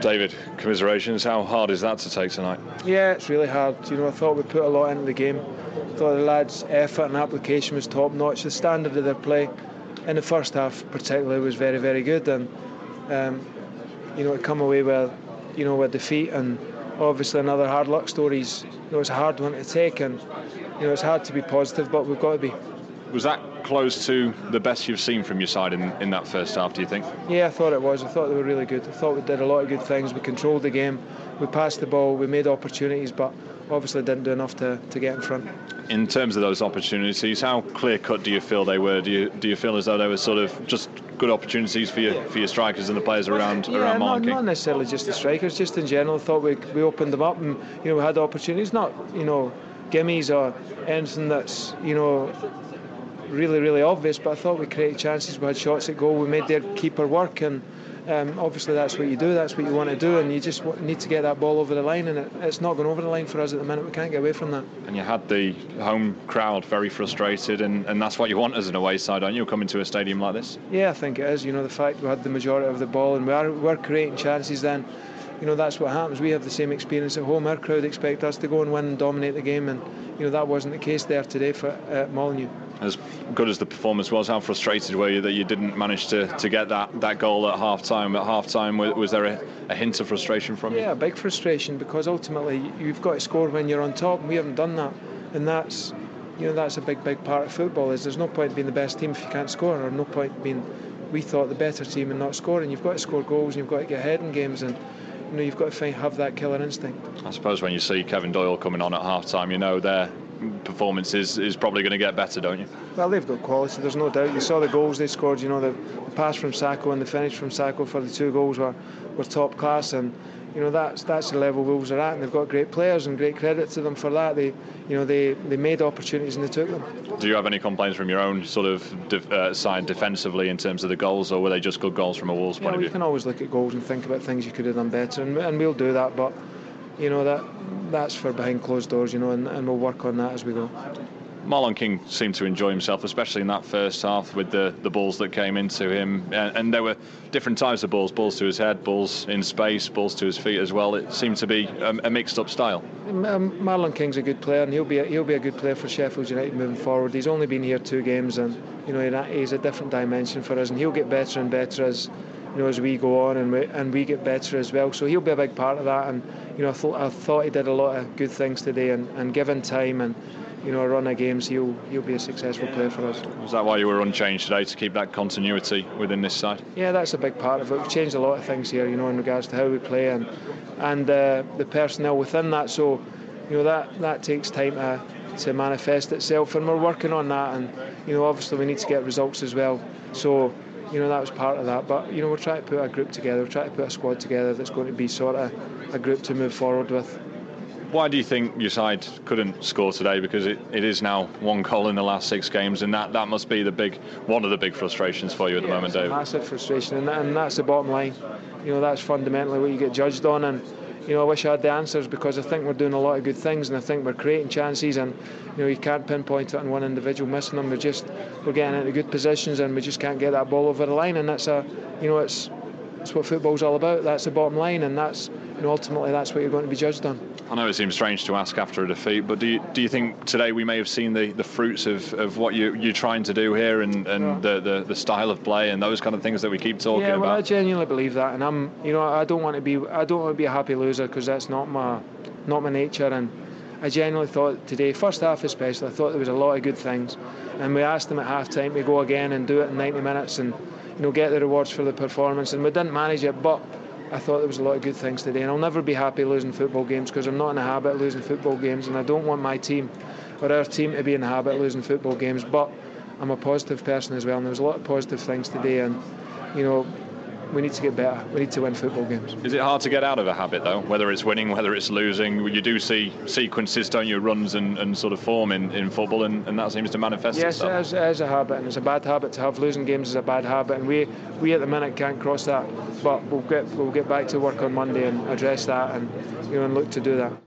David, commiserations. How hard is that to take tonight? Yeah, it's really hard. I thought we put a lot into the game. I thought the lads' effort and application was top notch. The standard of their play in the first half particularly was very, very good, and to come away with with defeat and obviously another hard luck story. It's a hard one to take, and it's hard to be positive, but we've got to be. Was that close to the best you've seen from your side in that first half, do you think? Yeah, I thought it was. I thought they were really good. I thought we did a lot of good things. We controlled the game, we passed the ball, we made opportunities, but obviously didn't do enough to get in front. In terms of those opportunities, how clear-cut do you feel they were? Do you feel as though they were sort of just good opportunities for your strikers and the players around Marlon King? Not necessarily just the strikers, just in general. I thought we opened them up and we had opportunities, not gimmies or anything that's really, really obvious, but I thought we created chances, we had shots at goal, we made their keeper work, and obviously that's what you do, that's what you want to do, and you just need to get that ball over the line, and it's not going over the line for us at the minute. We can't get away from that. And you had the home crowd very frustrated, and that's what you want as an away side, aren't you, coming to a stadium like this? Yeah, I think it is. The fact we had the majority of the ball and we're creating chances, then that's what happens. We have the same experience at home. Our crowd expect us to go and win and dominate the game, and that wasn't the case there today for Molineux. As good as the performance was, how frustrated were you that you didn't manage to get that goal at half-time? At half-time, was there a hint of frustration from you? Yeah, a big frustration, because ultimately you've got to score when you're on top, and we haven't done that. And that's a big part of football. There's no point being the best team if you can't score, or no point being, we thought, the better team and not scoring. You've got to score goals, and you've got to get ahead in games, and you've got to have that killer instinct. I suppose when you see Kevin Doyle coming on at half-time, their performance is probably going to get better, don't you? Well, they've got quality, there's no doubt. You saw the goals they scored, the pass from Sacco and the finish from Sacco for the two goals were top class, and that's the level Wolves are at, and they've got great players, and great credit to them for that. They made opportunities and they took them. Do you have any complaints from your own sort of side defensively in terms of the goals, or were they just good goals from a Wolves point of view? You can always look at goals and think about things you could have done better, and we'll do that, but that's for behind closed doors, and we'll work on that as we go. Marlon King seemed to enjoy himself, especially in that first half with the balls that came into him, and there were different types of balls to his head, balls in space, balls to his feet as well. It seemed to be a mixed up style. Marlon King's a good player, and he'll be a good player for Sheffield United moving forward. He's only been here 2 games, and he's a different dimension for us, and he'll get better and better as we go on, and we get better as well. So he'll be a big part of that, and I thought he did a lot of good things today, and given time and a run of games, he'll be a successful player for us. Was that why you were unchanged today, to keep that continuity within this side? Yeah, that's a big part of it. We've changed a lot of things here, in regards to how we play and the personnel within that. So that takes time to manifest itself, and we're working on that. And obviously we need to get results as well. So that was part of that. But we're trying to put a group together. We're trying to put a squad together that's going to be sort of a group to move forward with. Why do you think your side couldn't score today? Because it is now 1 goal in the last 6 games, and that must be one of the big frustrations for you at the moment, David. Massive frustration, and that's the bottom line. That's fundamentally what you get judged on, and I wish I had the answers, because I think we're doing a lot of good things, and I think we're creating chances, and you can't pinpoint it on one individual missing them. We're getting into good positions, and we just can't get that ball over the line, and that's it's what football's all about. That's the bottom line, and that's ultimately that's what you're going to be judged on. I know it seems strange to ask after a defeat, but do you think today we may have seen the fruits of what you're trying to do here, and the style of play and those kind of things that we keep talking about? Yeah, well, I genuinely believe that, and I don't want to be a happy loser, because that's not my nature. And I genuinely thought today, first half especially, I thought there was a lot of good things, and we asked them at half time to go again and do it in 90 minutes and get the rewards for the performance, and we didn't manage it, but I thought there was a lot of good things today, and I'll never be happy losing football games, because I'm not in the habit of losing football games, and I don't want my team or our team to be in the habit of losing football games. But I'm a positive person as well, and there was a lot of positive things today, and we need to get better. We need to win football games. Is it hard to get out of a habit, though, whether it's winning, whether it's losing? You do see sequences, don't you, runs and sort of form in football, and that seems to manifest itself. Yes, it is a habit, and it's a bad habit to have. Losing games is a bad habit, and we at the minute can't cross that, but we'll get back to work on Monday and address that, and and look to do that.